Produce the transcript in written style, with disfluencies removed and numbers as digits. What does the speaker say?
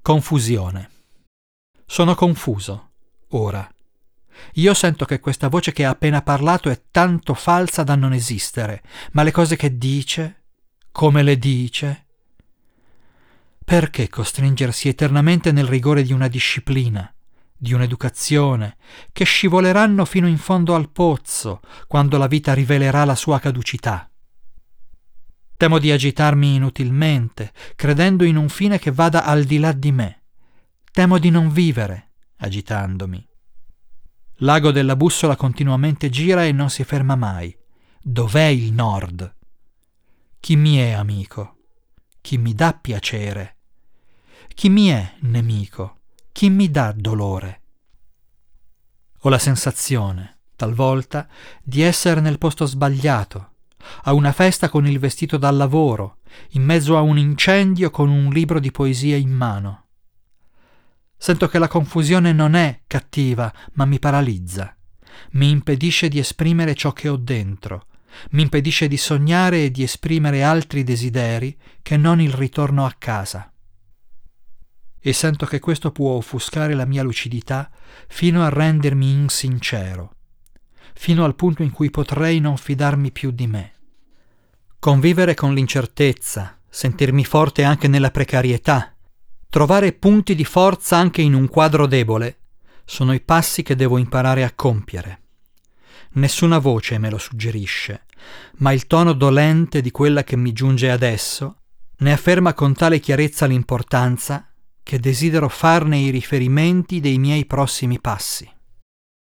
Confusione. Sono confuso, ora. Io sento che questa voce che ha appena parlato è tanto falsa da non esistere, ma le cose che dice, come le dice... Perché costringersi eternamente nel rigore di una disciplina, di un'educazione, che scivoleranno fino in fondo al pozzo, quando la vita rivelerà la sua caducità? Temo di agitarmi inutilmente, credendo in un fine che vada al di là di me. Temo di non vivere, agitandomi. L'ago della bussola continuamente gira e non si ferma mai. Dov'è il nord? Chi mi è amico? Chi mi dà piacere? Chi mi è nemico? Chi mi dà dolore? Ho la sensazione, talvolta, di essere nel posto sbagliato, a una festa con il vestito da lavoro, in mezzo a un incendio con un libro di poesie in mano. Sento che la confusione non è cattiva, ma mi paralizza. Mi impedisce di esprimere ciò che ho dentro. Mi impedisce di sognare e di esprimere altri desideri che non il ritorno a casa. E sento che questo può offuscare la mia lucidità fino a rendermi insincero, fino al punto in cui potrei non fidarmi più di me. Convivere con l'incertezza, sentirmi forte anche nella precarietà, trovare punti di forza anche in un quadro debole, sono i passi che devo imparare a compiere. Nessuna voce me lo suggerisce, ma il tono dolente di quella che mi giunge adesso ne afferma con tale chiarezza l'importanza che desidero farne i riferimenti dei miei prossimi passi.